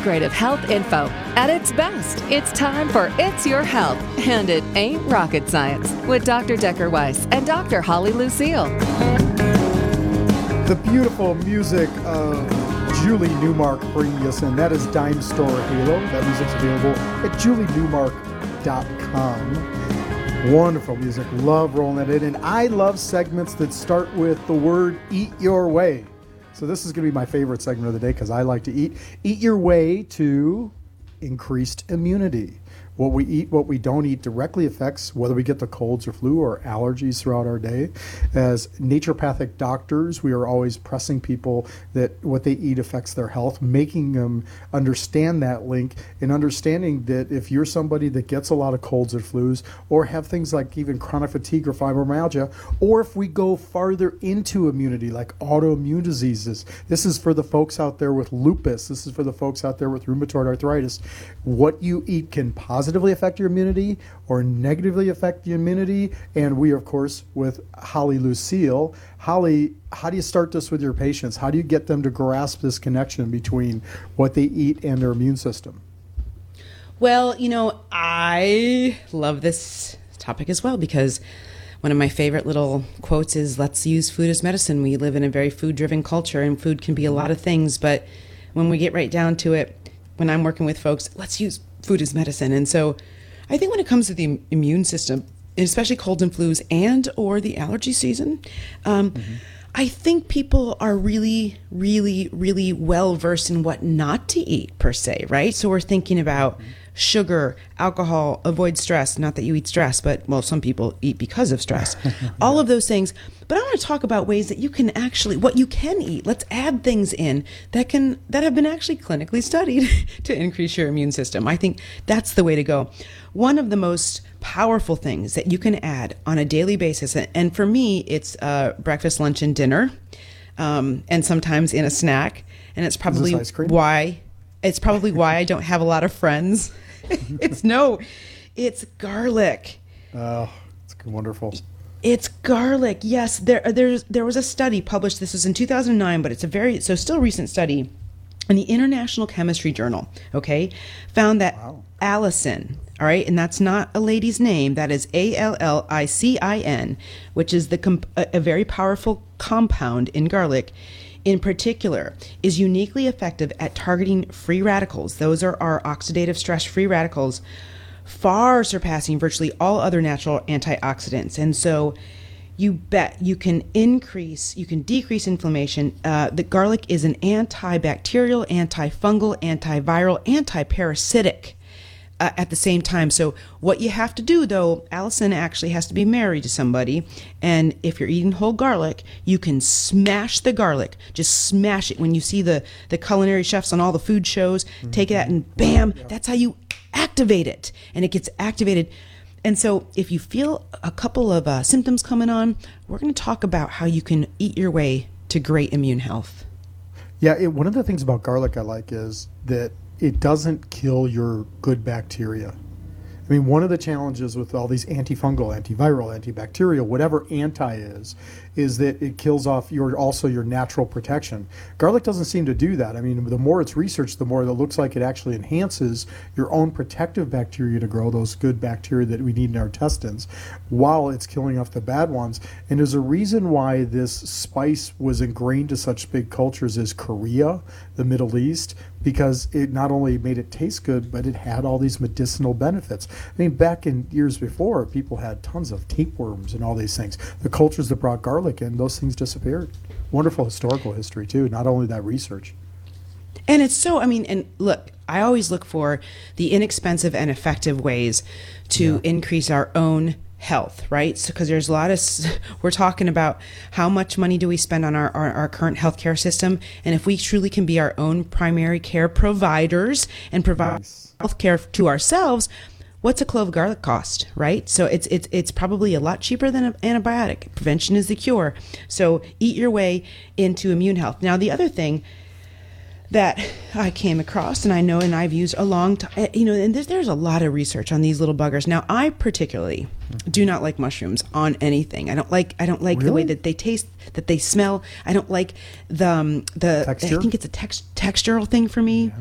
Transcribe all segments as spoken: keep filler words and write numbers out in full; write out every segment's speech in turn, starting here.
integrative health info. At its best, it's time for It's Your Health, and it ain't rocket science, with Doctor Decker Weiss and Doctor Holly Lucille. The beautiful music of Julie Newmark bringing us in. That is Dime Store Halo. That music's available at julie newmark dot com. Wonderful music. Love rolling that in. And I love segments that start with the word eat your way. So this is going to be my favorite segment of the day because I like to eat. Eat your way to increased immunity. What we eat, what we don't eat directly affects whether we get the colds or flu or allergies throughout our day. As naturopathic doctors, we are always pressing people that what they eat affects their health, making them understand that link and understanding that if you're somebody that gets a lot of colds or flus or have things like even chronic fatigue or fibromyalgia, or if we go farther into immunity like autoimmune diseases, this is for the folks out there with lupus, this is for the folks out there with rheumatoid arthritis. What you eat can positively positively affect your immunity or negatively affect your immunity. And we, of course, with Holly Lucille. Holly, how do you start this with your patients? How do you get them to grasp this connection between what they eat and their immune system? Well, you know, I love this topic as well because one of my favorite little quotes is, let's use food as medicine. We live in a very food-driven culture, and food can be a lot of things. But when we get right down to it, when I'm working with folks, let's use food is medicine. And so I think when it comes to the immune system, especially colds and flus and or the allergy season, um, mm-hmm. I think people are really, really, really well versed in what not to eat per se, right? So we're thinking about mm-hmm. sugar, alcohol, avoid stress. Not that you eat stress, but well, some people eat because of stress. All of those things. But I want to talk about ways that you can actually, what you can eat. Let's add things in that can that have been actually clinically studied to increase your immune system. I think that's the way to go. One of the most powerful things that you can add on a daily basis, and for me, it's uh, breakfast, lunch, and dinner, um, and sometimes in a snack. And it's probably why it's probably why I don't have a lot of friends. It's no, it's garlic. Oh, it's wonderful. It's garlic. Yes, there there's there was a study published. This was in two thousand nine, but it's a very so still recent study in the International Chemistry Journal. Okay, found that wow. allicin. All right, and that's not a lady's name. That is A L L I C I N, which is the comp- a, a very powerful compound in garlic. In particular, is uniquely effective at targeting free radicals. Those are our oxidative stress free radicals, far surpassing virtually all other natural antioxidants. And so you bet you can increase, you can decrease inflammation. Uh, the garlic is an antibacterial, antifungal, antiviral, antiparasitic uh, at the same time. So what you have to do, though, allicin actually has to be married to somebody. And if you're eating whole garlic, you can smash the garlic. Just smash it. When you see the, the culinary chefs on all the food shows, mm-hmm. take that and bam, yeah. that's how you activate it. And it gets activated. And so if you feel a couple of uh, symptoms coming on, we're going to talk about how you can eat your way to great immune health. Yeah, it, one of the things about garlic I like is that it doesn't kill your good bacteria. I mean, one of the challenges with all these antifungal, antiviral, antibacterial, whatever anti is, is that it kills off your also your natural protection. Garlic doesn't seem to do that. I mean, the more it's researched, the more it looks like it actually enhances your own protective bacteria to grow, those good bacteria that we need in our intestines, while it's killing off the bad ones. And there's a reason why this spice was ingrained to such big cultures as Korea, the Middle East, because it not only made it taste good, but it had all these medicinal benefits. I mean, back in years before, people had tons of tapeworms and all these things. The cultures that brought garlic in, those things disappeared. Wonderful historical history, too, not only that research. And it's so, I mean, and look, I always look for the inexpensive and effective ways to yeah. increase our own health, right? So, because there's a lot of, we're talking about how much money do we spend on our, our, our current healthcare system. And if we truly can be our own primary care providers and provide nice. healthcare to ourselves, what's a clove of garlic cost, right? So it's it's it's probably a lot cheaper than an antibiotic. Prevention is the cure. So eat your way into immune health. Now, the other thing that I came across, and I know, and I've used a long time, you know, and there's, there's a lot of research on these little buggers. Now, I particularly do not like mushrooms on anything. I don't like, I don't like really? the way that they taste, that they smell. I don't like the, um, the, texture? I think it's a tex- textural thing for me. Yeah.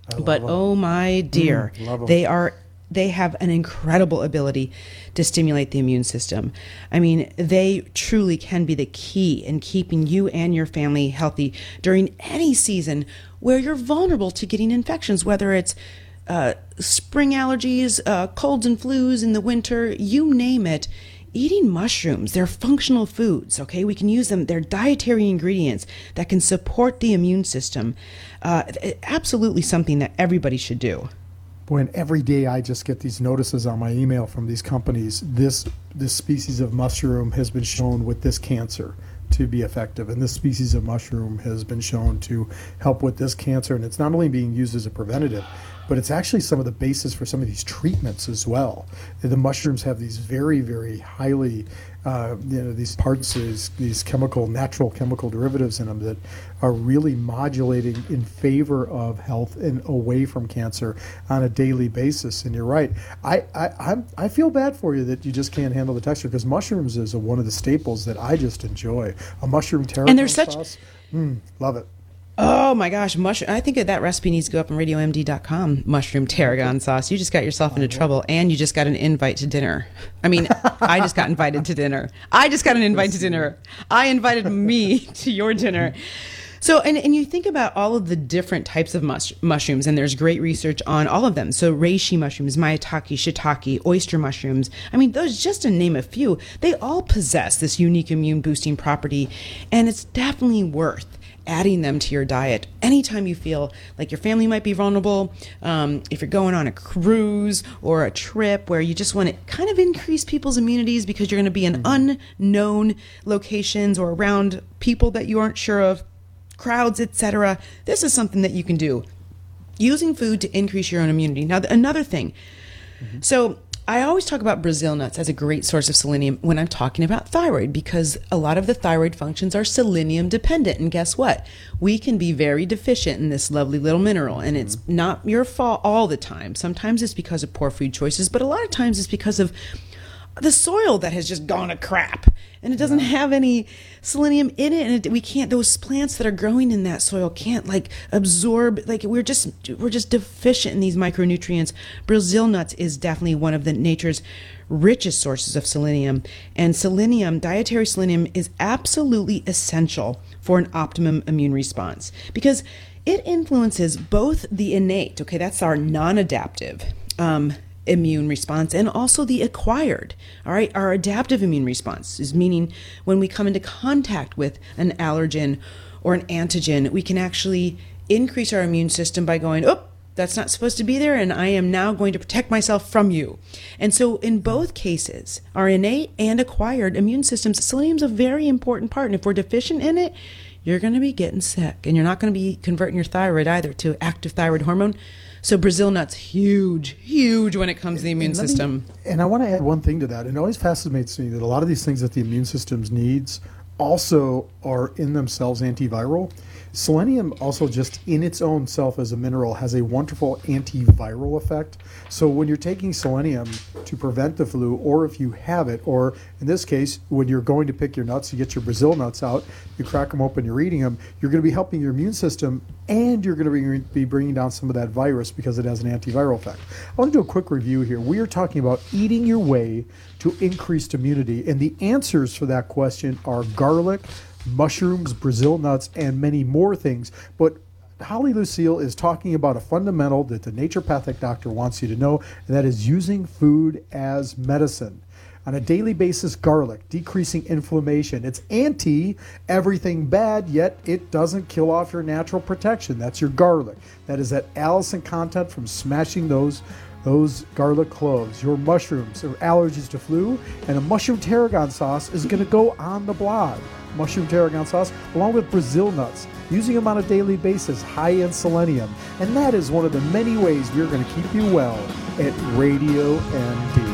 But them. oh my dear, Mm, love 'em. they are they have an incredible ability to stimulate the immune system. I mean, they truly can be the key in keeping you and your family healthy during any season where you're vulnerable to getting infections, whether it's uh, spring allergies, uh, colds and flus in the winter, you name it. Eating mushrooms, they're functional foods, okay? We can use them. They're dietary ingredients that can support the immune system. Uh, absolutely something that everybody should do. Boy, and every day I just get these notices on my email from these companies. This this species of mushroom has been shown with this cancer to be effective, and this species of mushroom has been shown to help with this cancer. And it's not only being used as a preventative, but it's actually some of the basis for some of these treatments as well. The mushrooms have these very, very highly, uh, you know, these parts, these, these chemical, natural chemical derivatives in them that are really modulating in favor of health and away from cancer on a daily basis. And you're right. I I I'm, I feel bad for you that you just can't handle the texture, because mushrooms is a, one of the staples that I just enjoy. A mushroom tarragon And there's such- sauce. Mm, love it. Oh my gosh, mushroom! I think that recipe needs to go up on radio m d dot com. Mushroom tarragon sauce. You just got yourself into trouble, and you just got an invite to dinner. I mean, I just got invited to dinner. I just got an invite to dinner. I invited me to your dinner. So, and, and you think about all of the different types of mush, mushrooms, and there's great research on all of them. So reishi mushrooms, maitake, shiitake, oyster mushrooms. I mean, those, just to name a few, they all possess this unique immune boosting property, and it's definitely worth adding them to your diet anytime you feel like your family might be vulnerable, um, if you're going on a cruise or a trip where you just want to kind of increase people's immunities because you're going to be in unknown locations or around people that you aren't sure of, crowds, et cetera. This is something that you can do using food to increase your own immunity. Now, another thing. Mm-hmm. So I always talk about Brazil nuts as a great source of selenium when I'm talking about thyroid, because a lot of the thyroid functions are selenium dependent. And guess what? We can be very deficient in this lovely little mineral, and it's not your fault all the time. Sometimes it's because of poor food choices, but a lot of times it's because of the soil that has just gone to crap, and it doesn't have any selenium in it, and it, we can't, those plants that are growing in that soil can't like absorb, like we're just we're just deficient in these micronutrients. Brazil nuts is definitely one of the nature's richest sources of selenium, and selenium, dietary selenium, is absolutely essential for an optimum immune response because it influences both the innate, okay, that's our non-adaptive um immune response, and also the acquired. All right, our adaptive immune response is meaning when we come into contact with an allergen or an antigen, we can actually increase our immune system by going, oh, that's not supposed to be there, and I am now going to protect myself from you. And so in both cases, our innate and acquired immune systems, selenium's a very important part, and if we're deficient in it, you're going to be getting sick, and you're not going to be converting your thyroid either to active thyroid hormone. So Brazil nuts, huge, huge when it comes to the immune and system. Me, and I want to add one thing to that. It always fascinates me that a lot of these things that the immune system needs also are in themselves antiviral. Selenium also just in its own self as a mineral has a wonderful antiviral effect. So when you're taking selenium to prevent the flu, or if you have it, or in this case, when you're going to pick your nuts, you get your Brazil nuts out, you crack them open, you're eating them, you're going to be helping your immune system, and you're going to be bringing down some of that virus because it has an antiviral effect. I want to do a quick review here. We are talking about eating your way to increased immunity, and the answers for that question are garlic, mushrooms, Brazil nuts, and many more things. But Holly Lucille is talking about a fundamental that the naturopathic doctor wants you to know, and that is using food as medicine. On a daily basis, garlic, decreasing inflammation. It's anti everything bad, yet it doesn't kill off your natural protection. That's your garlic. That is that allicin content from smashing those those garlic cloves. Your mushrooms or allergies to flu, and a mushroom tarragon sauce is going to go on the blog. Mushroom tarragon sauce along with Brazil nuts, using them on a daily basis, high in selenium. And that is one of the many ways we're going to keep you well at Radio M D.